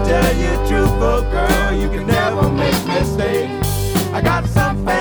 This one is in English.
tell you truthful, girl, you can never make mistakes. I got some